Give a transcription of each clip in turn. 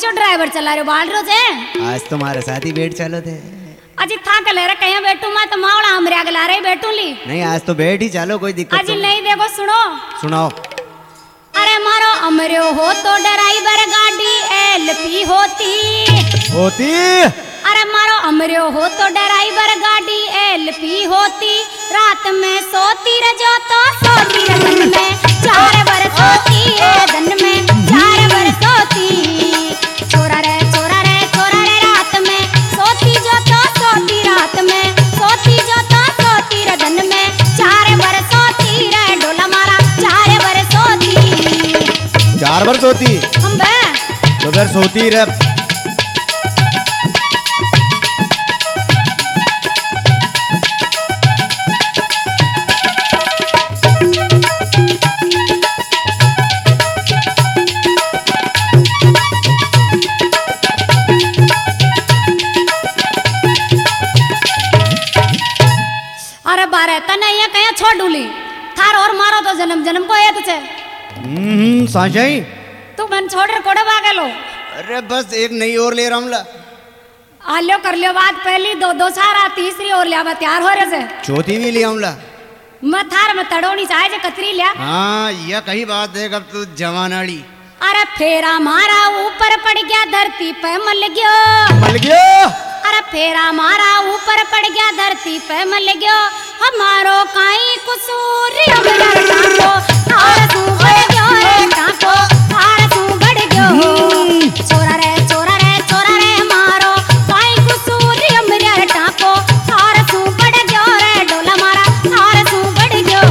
से ड्राइवर चला रहे बाल रोज है। आज तुम्हारे साथ ही बैठ चलो थे। अजी था ले रहा कहीं बैठू मैं तो मावड़ा हमरे आगे ला रहे बैठू ली। नहीं आज तो बैठ ही चलो, कोई दिक्कत अजी नहीं देखो सुनो। सुनाओ। अरे मारो अमरो हो तो ड्राइवर गाड़ी एलपी होती। अरे मारो अमरो हो तो ड्राइवर गाड़ी एलपी होती। रात में सोती रजो तो सोती रजन में 4 बरस होती है दिन में 4 बरस होती। छोरा रे रात में सोती जो तो सोती रात में सोती जो तो सोती रजन में 4 बरस होती रे डोला मारा 4 बरस होती। 4 बरस होती हम बे तो फिर सोती रे। तने ये कहीं छोड़ डूली थार और मारो तो जन्म जन्म को ये तुझे साशाई तू मन छोड़ रे कोड़े भागे लो। अरे बस एक नई और ले रहा हूँ। आ लो कर लियो बात पहली दो सारा तीसरी और लिया मैं तैयार हो रहे से चौथी भी ले आऊँ। मैं थार में तड़ोनी चाहे जे कतरी लिया। हाँ यह कही बात देख अब तू जवानाड़ी। अरे फेरा मारा ऊपर पड़ गया धरती पे मल गयो। अरे फेरा मारा ऊपर पड़ गया धरती पे मल गयो। हमारो काई कसूर हमरा टाको थार तू बढ़ गयो रे टाको थार तू बढ़ गयो। छोरा रे मारो काई कसूर हमरा टाको थार तू बढ़ गयो रे डोला मारा थार तू बढ़ गयो।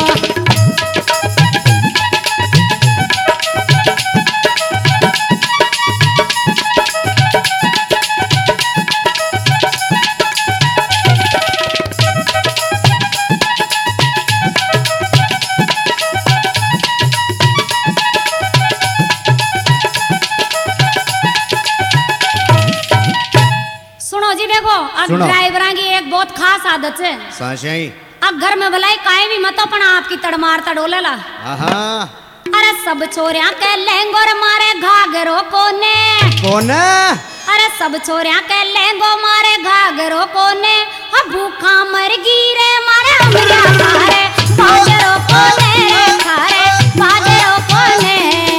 ड्राइवर की एक बहुत खास आदत है साशाई। अब घर में भलाई काहे भी मतो पण आपकी तड़मार तड़ोलेला। अरे सब छोरिया के लहंगो मारे घाघरो कोने। अरे सब छोरिया के लहंगो मारे घाघरो कोने। अब भूखा मर गिरे मारे हमरिया खारे बाजरो कोने खारे बाजरो कोने।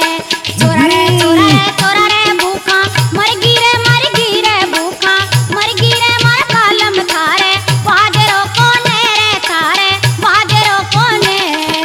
छोरा रे भूखा मर गिरे भूखा मर गिरे मार कालम थारे बाजरो कोने रे थारे बाजरो कोने।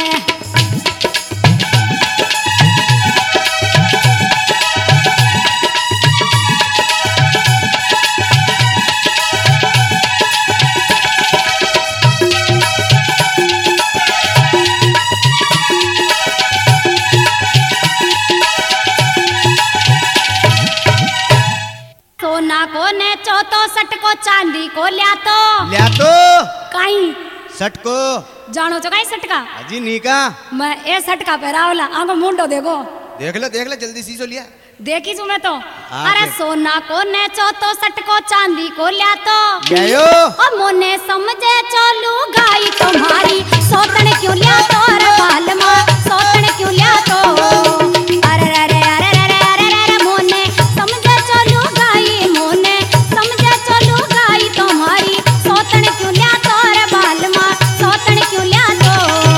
सोना को ने चौथो सट को चांदी को लिया तो काई सट को जानो चो काई सटका अजी नीका मैं ए सटका पहरावला आंगो मुंडो देखो देख ले जल्दी सी लिया देखी छू मैं तो। अरे सोना को ने चौथो सट को चांदी को लिया तो और मोने समझे चलू गाई तुम्हारी सोतन क्यों लिया तो रे बालमा सोतन क्यों लिया तो। अरे मोने समझे चलू गाई मोने समझे चलू गाई तुम्हारी सोतन क्यों लिया तो रे बालमा सोतन क्यों लिया तो।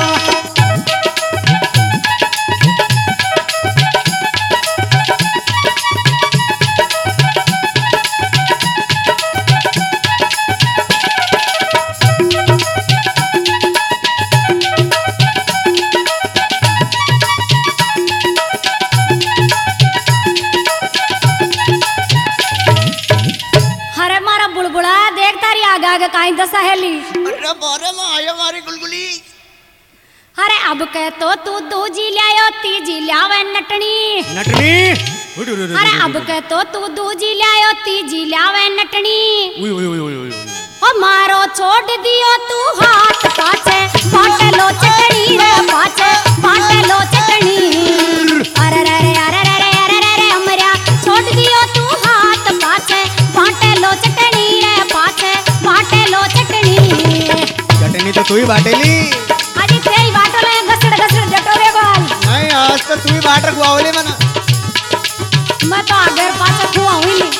आगे काई दसा हेली। अरे बारे में आया मारी गुलगुली। अरे अब कह तो तू दूजी लायो तीजी लावे नटनी। अरे अब कह तो तू दूजी लायो तीजी लावे नटनी। ओ मारो छोड़ दियो तू हाथ पाछे बाटे लो चटनी रे पाछे बाटे लो चटनी। अरे हमरा छोड़ दियो तू हाथ पाछे बाटे लो चटनी रे पाछे बाटे लो चटनी। चटनी तो तू ही बाटेली। अजी तेरी बाटो ले घसड़ जटोरे बाल। नहीं आज तो तू ही बाटर गुआवले मना। मैं मैं तो आगे और पाछे खुआ हुई नहीं।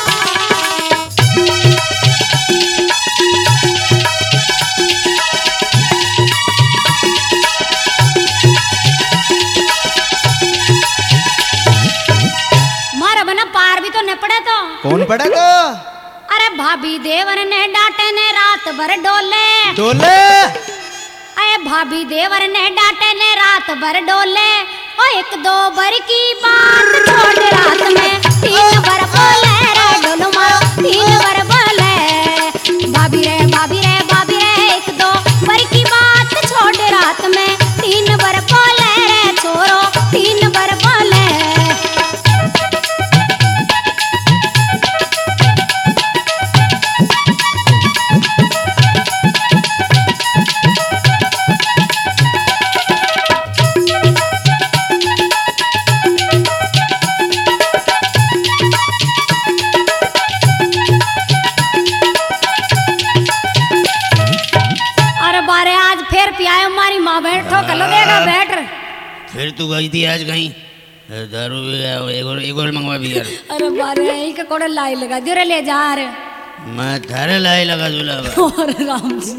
मारा बना पार भी तो न पड़े तो। कौन पड़ा तो? अरे भाभी देवर ने डांटे ने रात भर डोले डोले। अरे भाभी देवर ने डांटे ने रात भर डोले। ओ एक दो बर की बात छोड़ रात में तीन बर बोले रे डोलो मारो तीन बर बोले। भाभी रे भाभी रे भाभी रे एक दो बर की बात छोड़ रात में तीन बर बोले रे छोरो तीन बर बोले। बैठो कलो देगा बैठ। फिर तू गई थी आज कहीं दारू एक और मंगवा भी यार। अरे बारे यही के कोड़े लाई लगा दियो रे ले जा रे। मैं थारे लाई लगा दूला। अरे राम जी।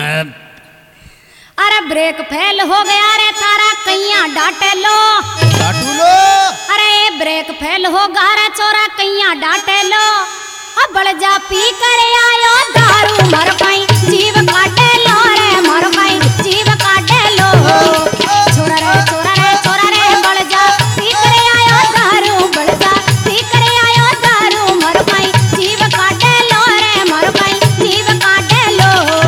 अरे ब्रेक फेल हो गया रे थारा कैया डांटे लो। डांटू लो। अरे ब्रेक फेल हो गया रे चोरा कैया डांटे लो। अब बड़ जा पी कर आयो दारू मर पाई जीव काटे लो रे मर पाई जीव काटे लो। छोरा रे बड़ जा पी कर आयो दारू बड़ जा पी कर आयो दारू मर पाई जीव काटे लो रे मर पाई जीव काटे लो।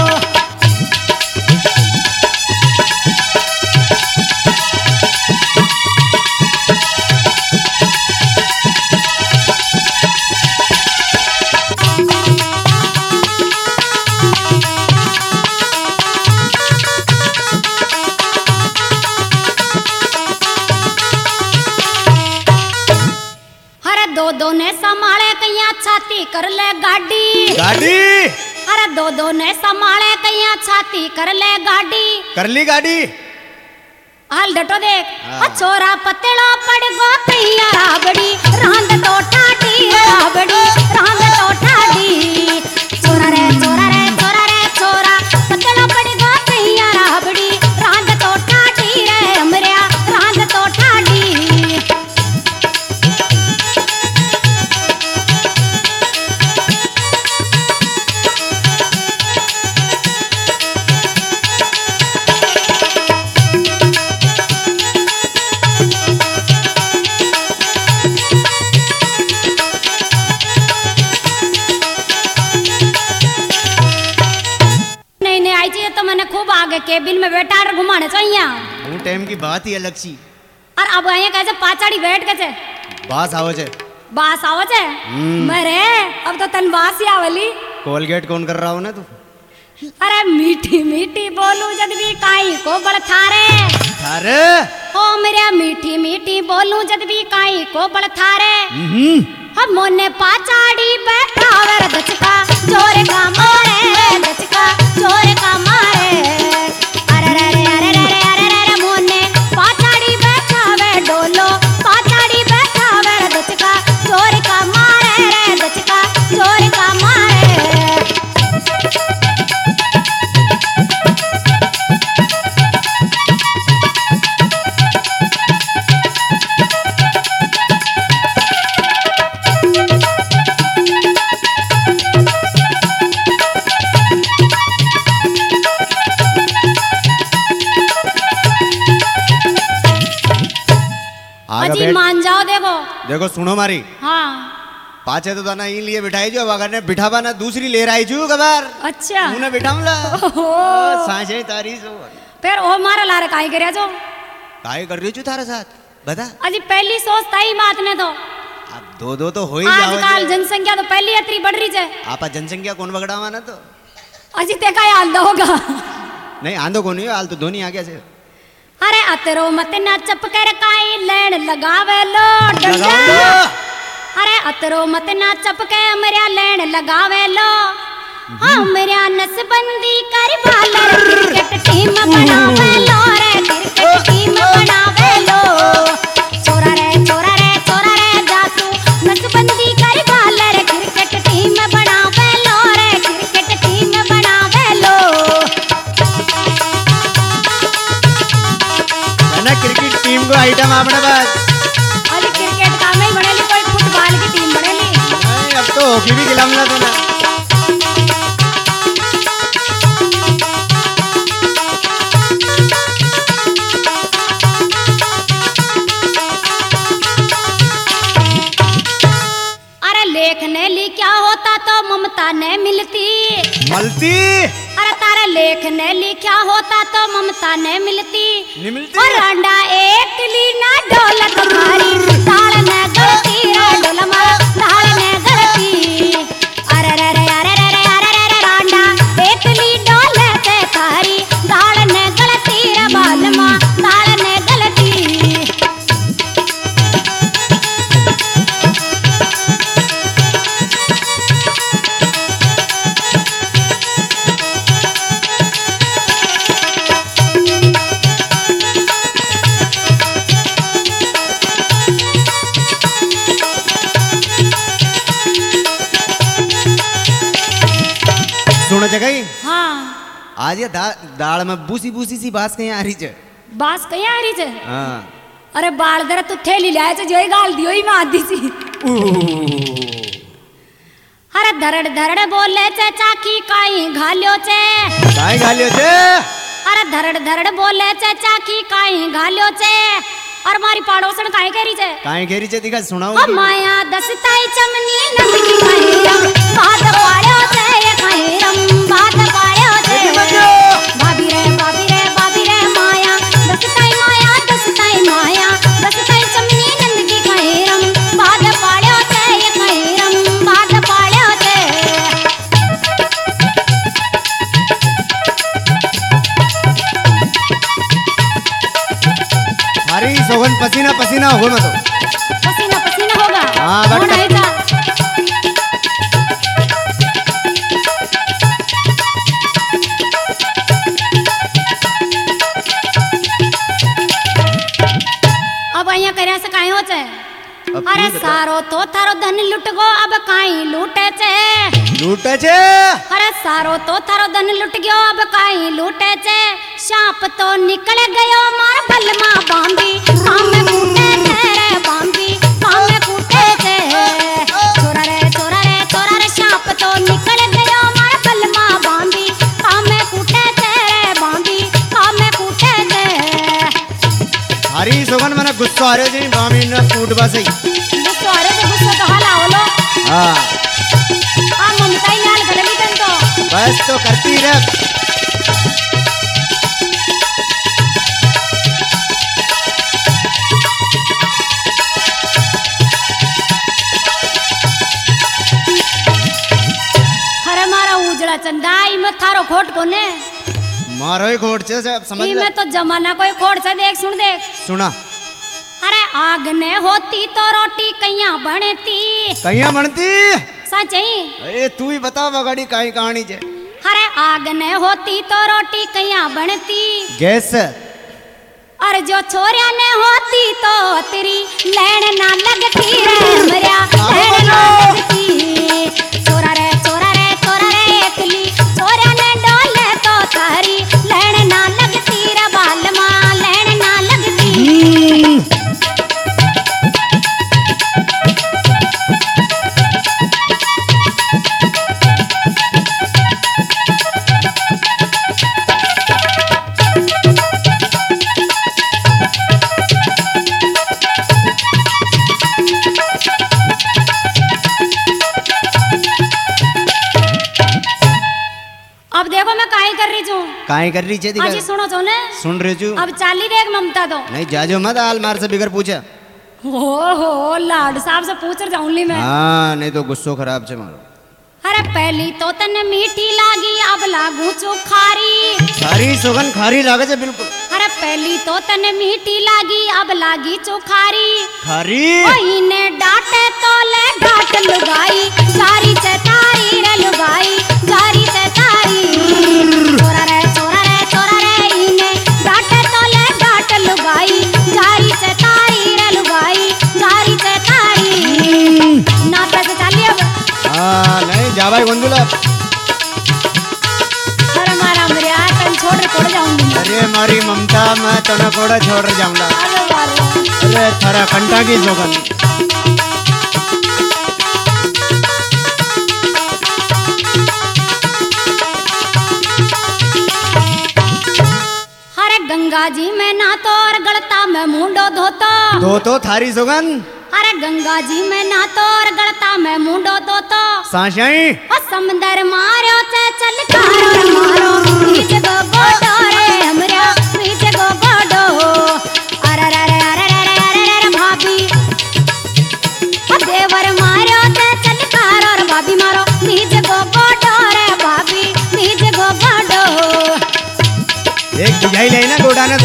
दो ने संभाले कैया छाती कर ले गाड़ी गाड़ी। अरे दो ने संभाले कैया छाती कर ले गाड़ी। कर ली गाड़ी। हाल डटो देख छोरा पतला पड़ गो कैया राबड़ी रांद तो ठाडी राबड़ी रांद तो ठाडी। छोरा रे छोरा पतला पड़ गो कैया राबड़ी रांद तो ठाडी रे हमरिया रांद तो ठाडी। तो मैंने खूब आगे केबिन में बैठा घुमाने चाहिए। वो टाइम की बात ही अलग सी। और अब आए कैसे पाचाड़ी बैठ के बास आवो छे। बास आवो छे। मरे अब तो तन बास ही आवली। कोलगेट कौन कर रहा हो ना तू? अरे मीठी मीठी बोलू जद भी काई को बड़ थारे थारे। ओ मेरे मीठी मीठी बोलू जद भी काई को बड़ थारे। हम मोने पाचाड़ी बैठावे दचका जोरे का मारे दचका जोरे का मारे। अरे रे रे अरे रे अरे रे मोने पाचाड़ी बैठावे डोलो पाचाड़ी बैठावे दचका जोरे का मारे रे दचका जोरे का मारे। अजी मान जाओ देखो। देखो सुनो मारी। हाँ पाचे तो दाना इन लिए बिठाई जो अगर ने बिठावा ना दूसरी ले रही छू कबार। अच्छा मुने बिठाऊला सांचे तारी सो। फिर ओ मारा लारे काई करया जो काई कर रही छू थारे साथ बता। अजी पहली सोचता ही बात ने तो अब दो तो हो ही जाओ। आजकल जनसंख्या तो पहली इतनी बढ़ रही है। आपा जनसंख्या कौन बगड़ावा ना तो अजी ते का हाल होगा। नहीं आंदो कोनी हाल तो दोनी आ गया से। अरे अतरो मत ना चप कर काई लेन लगावे लो डंडा। अरे अतरो मत ना चप के मरिया लेन लगावे लो। हाँ मरिया नसबंदी कर बालर क्रिकेट टीम बनावे लो रे क्रिकेट टीम बनावे लो। छोरा रे जासू नाम अपने पास। अरे क्रिकेट का में बनेली कोई फुटबॉल की टीम बनेली। नहीं, अब तो हॉकी भी खिलाऊंगा तो ना। अरे लेख ने ली क्या होता तो ममता ने मिलती। मलती अरे तारे लेख ने ली क्या होता तो ममता ने मिलती। नहीं मिलती। और अंडा एक ली ना डोलत मारी दाल ने गलती रे डोल मारा दाल ने गलती। अरे रे रे अरे रे रे अरे रे रे रांडा एक ली डोले ते थारी दाल ने गलती रे बाल मां दाल ने गलती। सुनो जगह हाँ आज ये दाल में बूसी बूसी सी बात कहीं आ रही है। बास कहीं आ रही छे। हाँ अरे बाल दर तू थैली लाए छे जोई गाल दियो ही में आधी सी। अरे धरड़ धरड़ बोले छे चाकी काई घाल्यो छे। काई गालियो छे। अरे धरड़ धरड़ बोले छे चाकी काई घाल्यो छे। और मारी पाड़ोसन काई करी छे। काई घेरी छे दिखा सुनाओ। ओ माया दसताई चमनी नंदकी काई रम बात पाड़्यो छे ये काई रम बात पाड़्यो छे। भाभी रे भाभी रे भाभी रे माया दसताई माया दसताई चमनी नंदकी काई रम बात पाड़्यो छे ये काई रम बात पाड़्यो छे। अरे सोगन पसीना पसीना हो ना तो। पसीना पसीना होगा। हाँ, बट होना ही था। अब અહીંયા કર્યા છે કાઈ હોચે। अब अरे तू बता। सारो तो थारो धन लूट गो अब काई लूटे छे। लूटे छे। अरे सारो तो थारो धन लूट गयो अब काई लूटे छे। सांप तो निकल गयो मार बलमा बांधी काम में कूटे छे रे बांधी काम में कूटे छे। छोरा रे सांप तो निकल गयो मार बलमा बांधी काम में कूटे छे रे बांधी काम में कूटे छे। हरी सोगन मने गुस्सा आ रहे जी मामी ने फूट बसई। गुस्सो आ रहे थे गुस्सो तो हाला होलो। हाँ आ ममता ही लाल गलगी तन तो। बस तो करती रह। अरे मारा उजड़ा चंदाई में थारो खोट कोने। मारो ही खोट छे सब समझ ई ले। में तो जमाना कोई खोट से देख सुन देख। सुना अरे आग ने होती तो रोटी कैया बनती। कहिया बनती। सच ही। अरे तू ही बता बगाड़ी काई कहानी छे। अरे आग ने होती तो रोटी कैया बनती। गैस और जो छोरिया ने होती तो तेरी लैन ना लगती रे मरिया लैन ना लगती। छोरा रे एकली छोरिया ने डोले तो तारी लैन ना लगती रे बाल मां लैन ना लगती। अब देखो मैं काहे कर रही हूँ। काई कर रही छे दिखा। आज ही सुनो तो ने। सुन रही छू। अब चाली देख ममता तो। नहीं जाजो मत आल मार से बिगर पूछे। हो लाड साहब से पूछ जाऊंगी मैं। हाँ नहीं तो गुस्सो खराब छे मारो। अरे पहली तो तने मीठी लागी अब लागू चोखारी। सारी सोगन खारी लागे छे बिल्कुल। अरे पहली तो तने मीठी लागी अब लागी चोखारी। खारी ने डांटे तो ले डांट लुगाई जारी से तारी रे लुगाई जारी से तारी। छोरा रे इने डांटे तो ले डांट लुगाई जारी से तारी रे लुगाई जारी से तारी। ना पैसे चालिए अब। हाँ नहीं जा भाई गोंदुला। अरे मारा मरिया तन छोड़ जाऊंगी। अरे मारी ममता मैं तो न कोड़ा छोड़ जाऊंगा। अरे मारो अरे थारा कंटा की जोगन। अरे गंगा जी में नहातो और गलता में मुंडो धोतो। दो तो थारी जोगन। अरे गंगा जी में नहातो और गलता में मुंडो धोतो। साशाई और समंदर मारो ते चल कारो मारो बीच गो गोडो रे हमरा बीच गो गोडो। अरे रे रे अरे रे रे अरे रे भाभी और देवर मारो ते चल कारो रे भाभी मारो बीच गो गोडो रे भाभी बीच गो गोडो। एक बुझाई ले ना गोडा ने तू।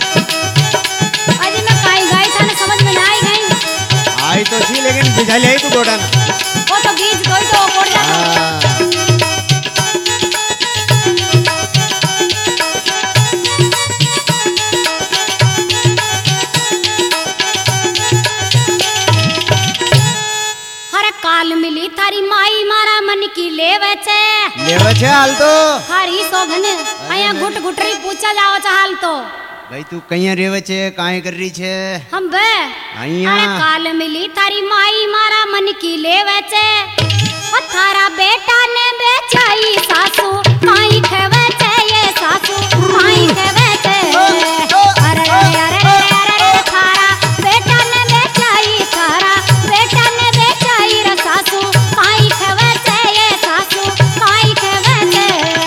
अजी मैं काई गाई था ना समझ में ना आई गई। आई तो थी लेकिन बुझाई ले तू गोडा ना। वो तो बीच कोई तो कोड़ जाता। अरे काल मिली थारी माई मारा मन की लेवे छे। लेवे छे हाल तो। थारी सोगन आया गुट गुटरी पूछा जाओ चाल तो। भाई तू कहीं रेवे छे काहे कर रही छे? हम बे आइया। अरे काल मिली थारी माई मारा मन की लेवे छे। और थारा बेटा ने बेचाई सासू माई खेवे छे ये सासू माई खेवे छे। अरे रे अरे रे अरे रे थारा बेटा ने बेचाई थारा बेटा ने बेचाई रे सासू माई खेवे छे ये सासू माई खेवे छे।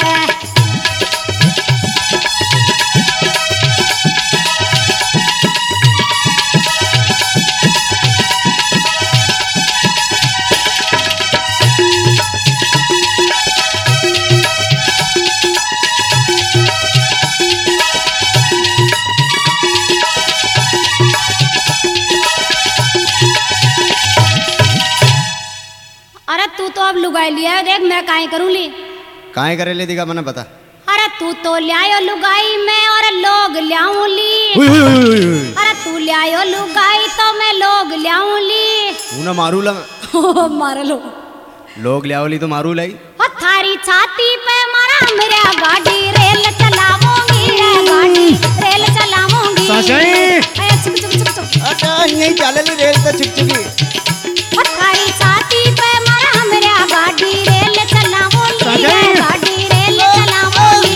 अरे तू तो अब लुगाई लिया है, देख मैं काहे करूँ ली। काहे करे ले दिखा मने बता। अरे तू तो लियायो लुगाई में और लोग लियाऊं ली। अरे तू लियायो लुगाई तो मैं लोग लियाऊं ली। तू ना मारू ला। मार लो लोग ले आवली तो मारू लाई। और थारी छाती पे मारा मेरा गाड़ी रेल चलाऊंगी रे गाड़ी रेल चलाऊंगी। साशाई। अरे चुप चुप चुप चुप। अच्छा यही चाले ली रेल तो चुकचुकी। और थारी छाती पे मारा मेरा गाड़ी रेल चलाऊंगी रे गाड़ी रेल चलाऊंगी।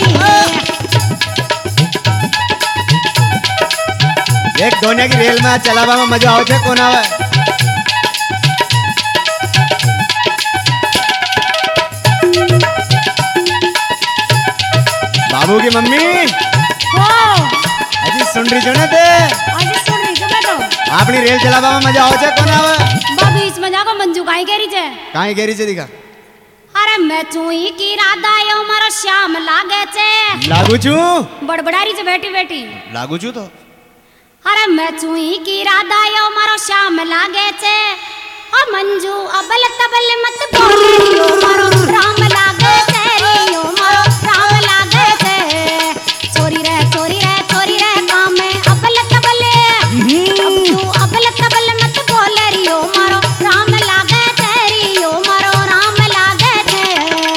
एक दोनिया की रेल में चलावा में मजा आवछे कोन आवे। बाबू की मम्मी हो अजी सुन रही छो ने ते? आज सुन रही छो बेटो। आपनी रेल चलावा में मजा आवछे कोन आवे? बाबू इस मजा को मंजू काई करी छे? काहे गेरी छे दिखा। अरे मैं चुई की राधा यो मारो श्याम लागे छे। लागू छू। बड़बड़ारी छे बेटी बेटी। लागू छू तो। अरे मैं चुई की राधा यो मारो श्याम लागे छे। ओ मंजू अबल तबल मत बोल यो मारो राम लागे छे रे यो मारो राम लागे छे। चोरी रे काम में अबल तबल मंजू अबल तबल मत बोल रे यो मारो राम लागे छे रे यो मारो राम लागे छे।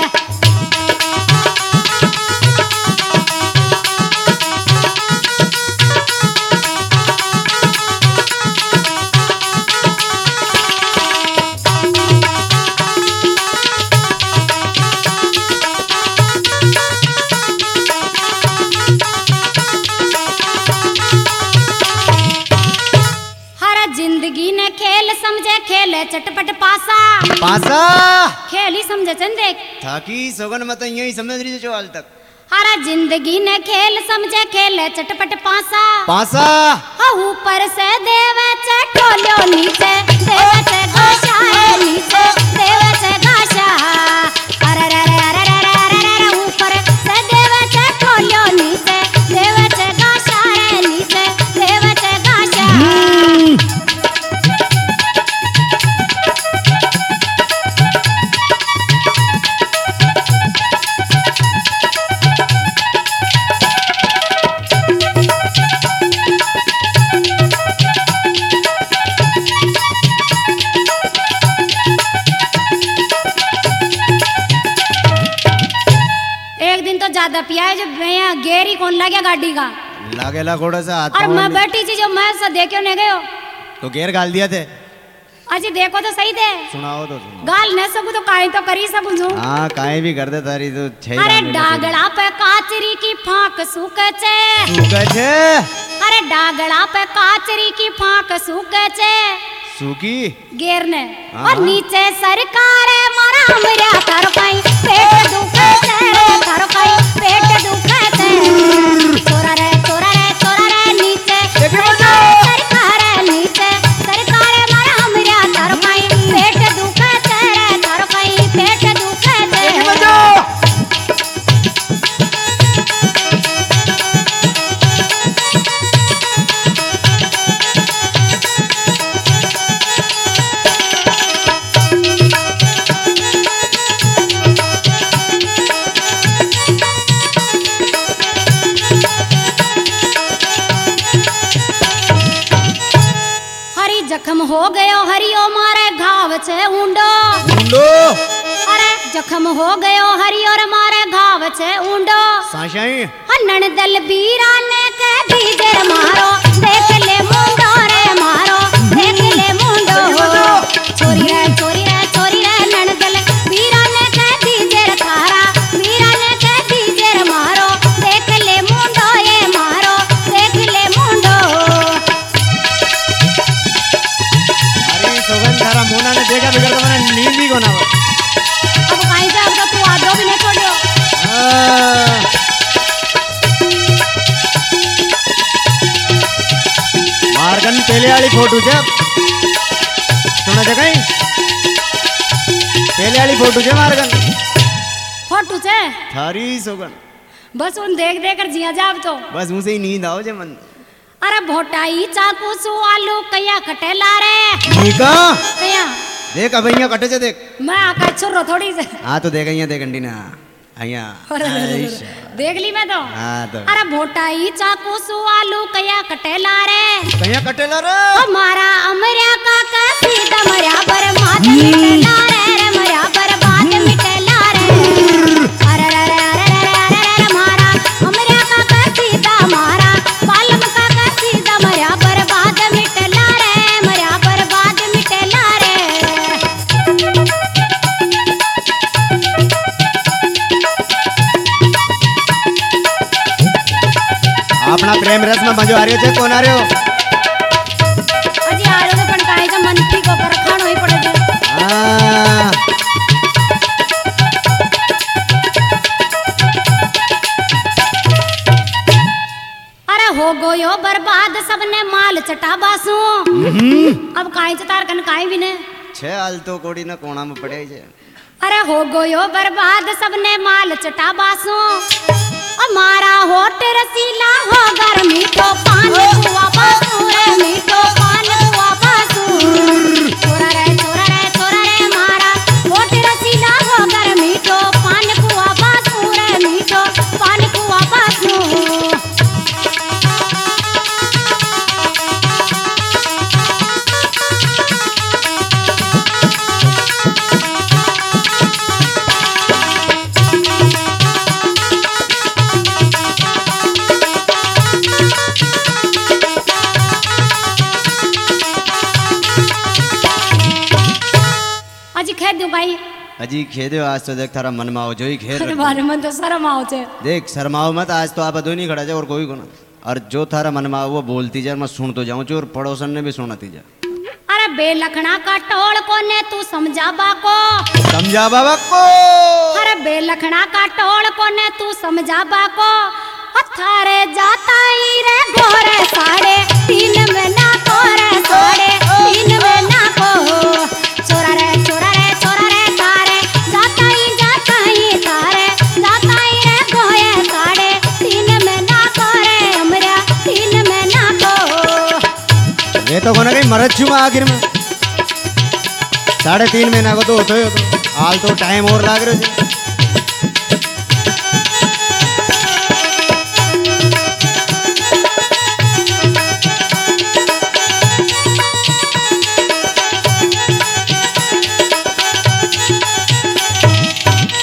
जिंदगी ने खेल समझे खेले चटपट पासा पासा खेल ही समझे चंद देख थाकी सोगन मत यही समझ रही छो हाल तक। अरे जिंदगी ने खेल समझे खेले चटपट पासा पासा ऊपर से देवे चे टोलो नीचे देवे चे घासा है नीचे देवे चे घासा। अरे रे रे रे रे रे रे ऊपर से देवे चे टोलो नीचे देवे चे घासा है नीचे देवे चे घासा। ज्यादा पिया है जो भैया गेरी कौन लग गया गाड़ी का। लागेला घोड़ा सा हाथ और पाँव मैं में। बैठी थी जो मैं से देखो नहीं गयो तो घेर गाल दिया थे अजी देखो तो सही दे सुनाओ तो सुनाओ। गाल न सकू तो काई तो करी सकू छू हाँ काहे भी कर दे तारी तो छह अरे गाल में डागड़ा पे काचरी की फाक सूखे छे तू कहे अरे डागड़ा पे काचरी की फाक सूखे छे सूखी गेर ने हाँ। और नीचे सरकार है मारा हमरे तारो काई पेट दुखे छे तारो काई पेट दुखे छे चोरा रे नीचे सरकार है नीचे सरकार है मारा हमरे तारो काई पेट दुखे छे तारो काई पेट दुखे छे हरी जख्म हो गयो हरियो मारे घाव छे ऊंडो ढूंढो अरे जख्म हो गयो हरि और मारे घाव छे ऊंडो साशाई हनन दल बीरा ने के दीजे मारो देख ले मुंडो रे मारो देख ले मुंडो चोरी रे नन दल बीरा ने के दीजे थारा बीरा ने के दीजे मारो देख ले मुंडो ये मारो देख ले मुंडो अरे सोगन थारा मोना ने देखा बिगड़ तो मैंने नींद ही को ना अब काई से अब तो तू आदो भी नहीं छोड़ियो मारगन पहले वाली फोटो छे सुना छे कहीं पहले वाली फोटो छे मारगन फोटू छे थारी सोगन बस उन देख देख कर जिया जाब तो बस मुझे ही नींद आओ जे मन अरे भोटाई चाकू सु आलू कया कटेला रे ठीका कया देख अब यहाँ कटे छे देख मैं आका छुरो थोड़ी से हाँ तो देख यहाँ देख अंडी ना अरे, देख ली मैं तो हाँ तो अरे भोटाई चाकू सु आलू कया कटेला रे कहीं कटेला रे हमारा अमरिया का सीधा मरिया बर्बाद मिटेला रे मरिया बर्बाद मिटेला रे अरे मारा अमरिया का सीधा मारा पालम का सीधा मरिया बर्बाद मिटेला रे मरिया बर्बाद मिटेला रे अपना प्रेम रस में मजो आ रही है कौन आ रहे हो अजी आ रहे पण काहे का मन ठीक होकर खानो ही पड़े छे हाँ, अरे हो गयो बर्बाद सबने माल चटा बासू अब काहे चतार कन काहे भी ने छे हाल तो कोड़ी ना कोना में पड़े छे अरे हो गयो बर्बाद सबने माल चटा बासू हमारा होट रसीला हो गर मीठो पान कुआ बासू रे मीठो पान कुआ बासू छोरा रे मारा होट रसीला हो गर मीठो पान कुआ बासू रे मीठो पान कुआ बासू अजी खेद दो भाई अजी खेदे आज तो देख थारा मन में आओ जो ही खेद अरे रख। बारे मन तो शर्म आओ छे देख शर्माओ मत आज तो आप दो नहीं खड़ा जा और कोई को ना और जो थारा मन में आओ वो बोलती जा मैं सुन तो जाऊं और पड़ोसन ने भी सुनाती जा अरे बेलखना का टोल को ने तू समझा बाको समझा बाबा को अरे बेलखना का टोल को ने तू समझा बाको थारे जाता ही रे गोरे साढ़े 3 महीना कोरे साढ़े 3 महीना को चोरा रे थारे जाता ही थारे जाता ही रे गोये साढ़े 3 महीना कोरे हमरे 3 महीना को ये तो कोना कहीं मरद छू आखिर में 3.5 महीना को तो होतो ही होतो हाल तो टाइम और लाग रहे छे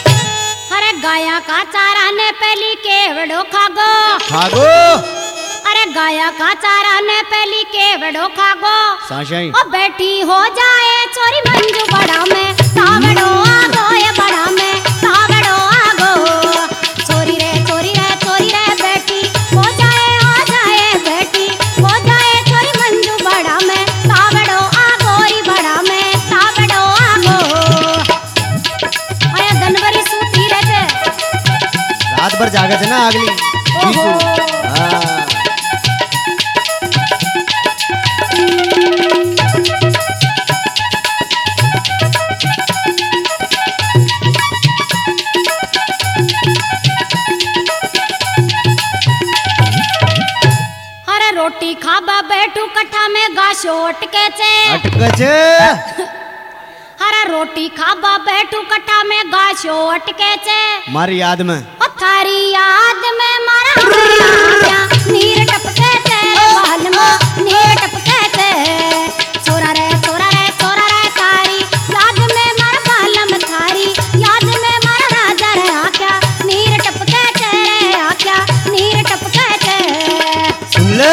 अरे गाया का चारा ने पहली केवड़ो खागो भागो गाया का चारा ने पहली के बड़ो खागो साशाई ओ बेटी हो जाए चोरी मंजू बड़ा में तावड़ो आगो ये बड़ा में तावड़ो आगो चोरी रे बेटी हो जाए बेटी हो जाए चोरी मंजू बड़ा में तावड़ो आगो री बड़ा में तावड़ो आगो अरे जनवरी सूती रहते रात भर जागे थे ना अगली ओहो। हाँ। अरे रोटी खाबा बैठू कट्ठा में गाशो अटके चे अटके छे अरे रोटी खाबा बैठू कट्ठा में गाशो अटके चे मारी याद में ओ थारी याद में मारा आख्या नीर टपके चे बाल में नीर टपके चे छोरा रे तारी याद में मारा बाल में थारी याद में मारा राजा रे आख्या नीर टपके चे रे आख्या नीर टपके चे सुन ले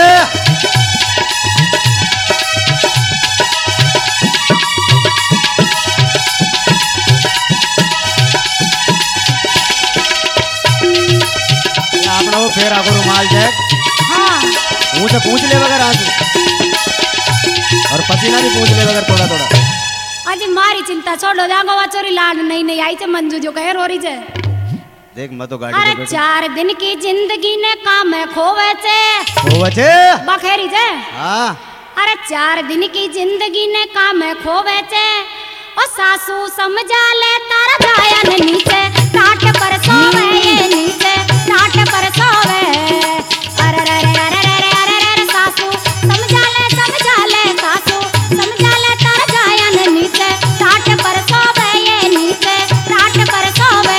ये आपना वो फेर आको रुमाल जैक हाँ मुंह से पूछ ले बगैर आंसू और पसीना भी पूछ ले बगैर थोड़ा थोड़ा अजी मारी चिंता छोड़ो जागो वा चोरी लाड नहीं आई चे मंजू जो कहे रोरी जे देख मैं तो गाड़ी अरे पे बैठू 4 दिन की जिंदगी ने काम है खोवे चे हो बचे बखेरी जे हाँ अरे 4 दिन की जिंदगी ने काम है खोवे चे ओ सासू समझा ले तारा जायन नीचे टाट पर सोवे ये नीचे टाट पर सोवे अरे रे रे रे रे रे रे सासू समझा ले सासू समझा ले तारा जायन नीचे टाट पर सोवे ये नीचे टाट पर सोवे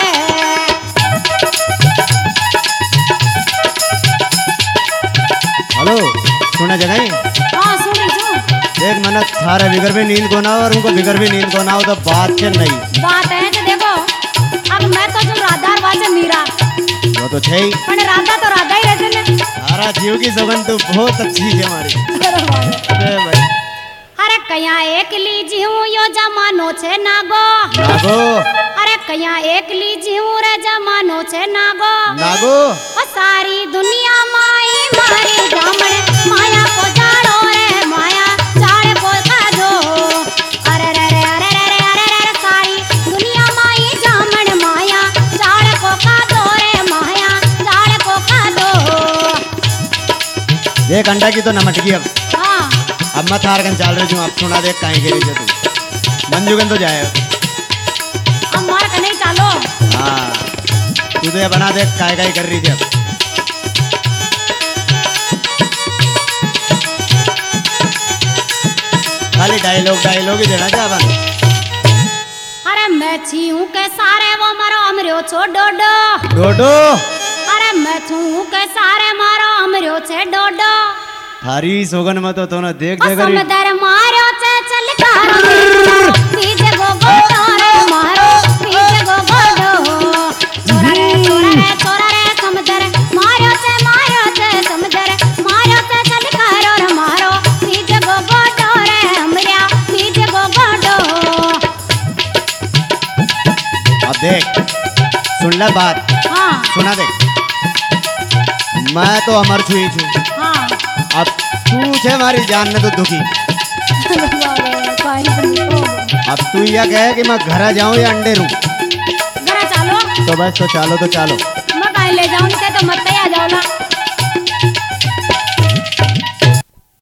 हेलो सुना जगह हाँ सुनी छू देख मैंने थारे बिगर भी नींद को ना और उनको बिगर भी नींद को ना हो तो बात के नहीं बात है तो देखो अब मैं तो जो राधा वाचे मीरा वो तो छे ही पर राधा तो राधा ही रहते ने सारा जीव की सगन तो बहुत अच्छी है हमारी अरे भाई अरे कया एक लीजी हूँ यो जमानो छे नागो नागो अरे कया एक लीजी हूँ रे जमानो छे नागो नागो ओ सारी दुनिया माई मारी जामण माया को जाड़ो रे माया जाड़ को काजो अरे रे रे अरे रे रे अरे रे रे सारी दुनिया माई जामण माया जाड़ को काजो रे माया जाड़ को काजो देख अंडा की तो नमटकी अब हाँ अब मैं थार कन चाल रही हूँ अब सुना देख कहीं के लिए तू मंजूगन तो जाए अब मार का नहीं चालो हाँ तू तो ये बना देख काय काय कर रही थी अब खाली डायलॉग ही देना चाह बन अरे मैं छी हूँ के सारे वो मारो अमरियो छो डोडो डोडो अरे मैं छू के सारे मारो अमरियो छे डोडो थारी सोगन में तो ना देख ओ देख रही समदर मारो छे चल कारो पीछे गो गोडो रे मारो पीछे गो गोडो छोरा रे समदर मारो छे समदर मारो छे चल कारो रे मारो पीछे गो गोडो रे हमरिया पीछे गो गोडो अब देख सुन ले बात हाँ सुना देख मैं तो अमर छुई छू हाँ अब तू छे हमारी जान में तो दुखी अब तू यह कहे कि मैं घर जाऊं या अंडे रू जरा चालो तो बस तो चालो मैं कहीं ले जाऊं तो मत ही आ जाओ ना